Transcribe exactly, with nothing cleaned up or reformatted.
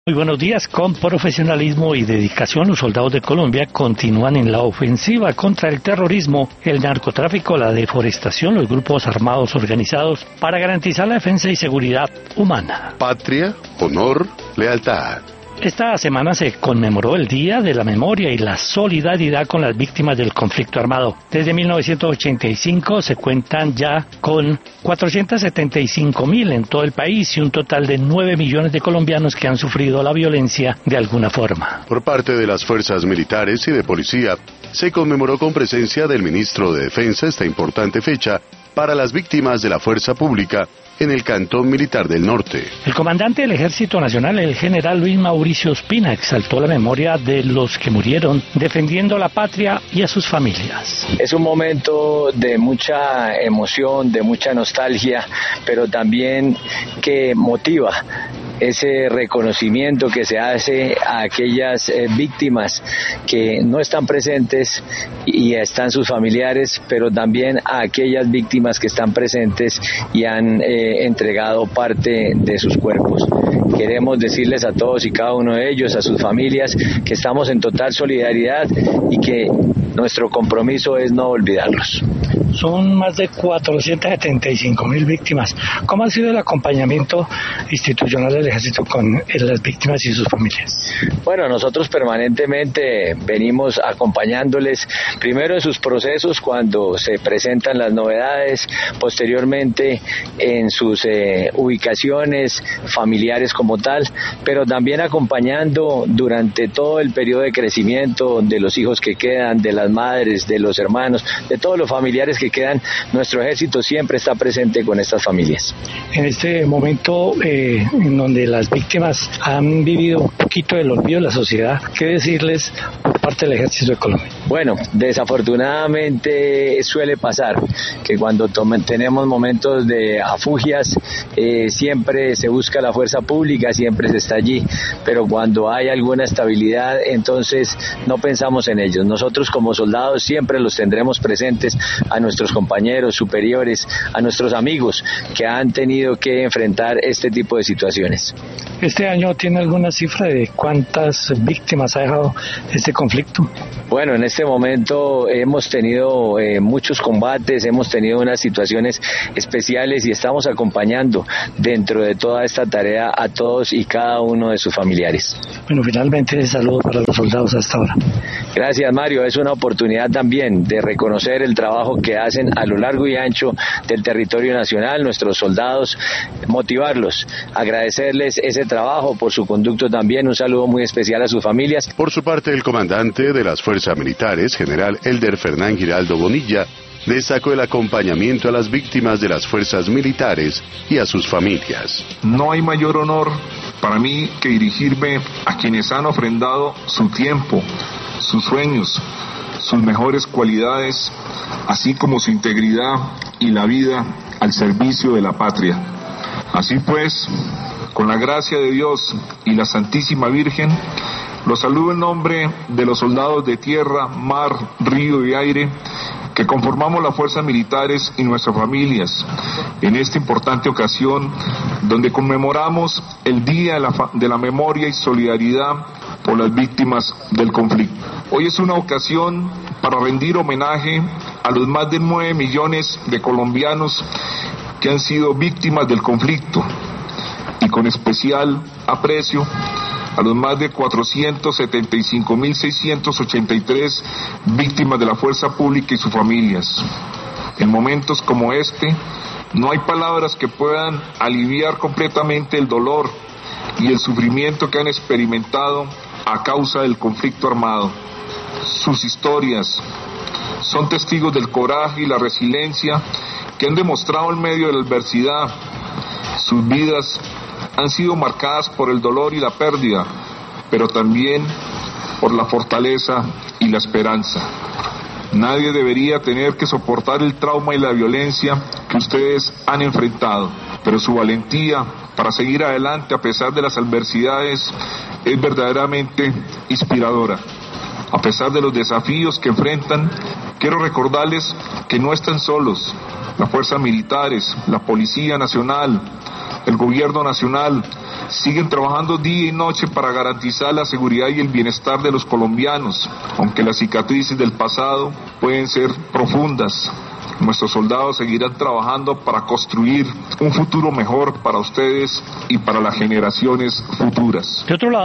Muy buenos días. Con profesionalismo y dedicación, los soldados de Colombia continúan en la ofensiva contra el terrorismo, el narcotráfico, la deforestación, los grupos armados organizados para garantizar la defensa y seguridad humana. Patria, honor, lealtad. Esta semana se conmemoró el Día de la Memoria y la Solidaridad con las víctimas del conflicto armado. Desde mil novecientos ochenta y cinco se cuentan ya con cuatrocientos setenta y cinco mil en todo el país y un total de nueve millones de colombianos que han sufrido la violencia de alguna forma. Por parte de las fuerzas militares y de policía, se conmemoró con presencia del ministro de Defensa esta importante fecha para las víctimas de la fuerza pública en el Cantón Militar del Norte. El comandante del Ejército Nacional, el general Luis Mauricio Ospina, exaltó la memoria de los que murieron defendiendo la patria y a sus familias. Es un momento de mucha emoción, de mucha nostalgia, pero también que motiva ese reconocimiento que se hace a aquellas eh, víctimas que no están presentes y están sus familiares, pero también a aquellas víctimas que están presentes y han eh, entregado parte de sus cuerpos. Queremos decirles a todos y cada uno de ellos, a sus familias, que estamos en total solidaridad y que nuestro compromiso es no olvidarlos. Son más de cuatrocientos setenta y cinco mil víctimas. ¿Cómo ha sido el acompañamiento institucional del Ejército con las víctimas y sus familias? Bueno, nosotros permanentemente venimos acompañándoles, primero en sus procesos cuando se presentan las novedades, posteriormente en sus eh, ubicaciones familiares como tal, pero también acompañando durante todo el periodo de crecimiento de los hijos que quedan, de las madres, de los hermanos, de todos los familiares que quedan. Nuestro ejército siempre está presente con estas familias. En este momento eh, en donde las víctimas han vivido un poquito del olvido de la sociedad, ¿qué decirles por parte del Ejército de Colombia? Bueno, desafortunadamente suele pasar que cuando tomen, tenemos momentos de afugias, eh, siempre se busca la fuerza pública, siempre se está allí, pero cuando hay alguna estabilidad, entonces no pensamos en ellos. Nosotros como soldados siempre los tendremos presentes a nuestros compañeros superiores, a nuestros amigos que han tenido que enfrentar este tipo de situaciones. ¿Este año tiene alguna cifra de cuántas víctimas ha dejado este conflicto? Bueno, en este momento hemos tenido eh, muchos combates, hemos tenido unas situaciones especiales y estamos acompañando dentro de toda esta tarea a todos y cada uno de sus familiares. Bueno, finalmente, saludo para los soldados hasta ahora. Gracias, Mario. Es una oportunidad también de reconocer el trabajo que hacen a lo largo y ancho del territorio nacional nuestros soldados, motivarlos, agradecerles ese trabajo por su conducto también. Un saludo muy especial a sus familias. Por su parte, el comandante de las fuerzas militares, general Elder Fernán Giraldo Bonilla, destacó el acompañamiento a las víctimas de las fuerzas militares y a sus familias. No hay mayor honor para mí que dirigirme a quienes han ofrendado su tiempo, sus sueños, sus mejores cualidades, así como su integridad y la vida al servicio de la patria. Así pues, con la gracia de Dios y la Santísima Virgen, los saludo en nombre de los soldados de tierra, mar, río y aire que conformamos las fuerzas militares y nuestras familias en esta importante ocasión donde conmemoramos el Día de la, de la Memoria y Solidaridad por las víctimas del conflicto. Hoy es una ocasión para rendir homenaje a los más de nueve millones de colombianos que han sido víctimas del conflicto y con especial aprecio a los más de cuatrocientos setenta y cinco mil seiscientos ochenta y tres víctimas de la fuerza pública y sus familias. En momentos como este, no hay palabras que puedan aliviar completamente el dolor y el sufrimiento que han experimentado a causa del conflicto armado. Sus historias son testigos del coraje y la resiliencia que han demostrado en medio de la adversidad. Sus vidas han sido marcadas por el dolor y la pérdida, pero también por la fortaleza y la esperanza. Nadie debería tener que soportar el trauma y la violencia que ustedes han enfrentado, pero su valentía para seguir adelante a pesar de las adversidades es verdaderamente inspiradora. A pesar de los desafíos que enfrentan, quiero recordarles que no están solos. Las fuerzas militares, la Policía Nacional, el Gobierno Nacional siguen trabajando día y noche para garantizar la seguridad y el bienestar de los colombianos, aunque las cicatrices del pasado pueden ser profundas. Nuestros soldados seguirán trabajando para construir un futuro mejor para ustedes y para las generaciones futuras. De otro lado,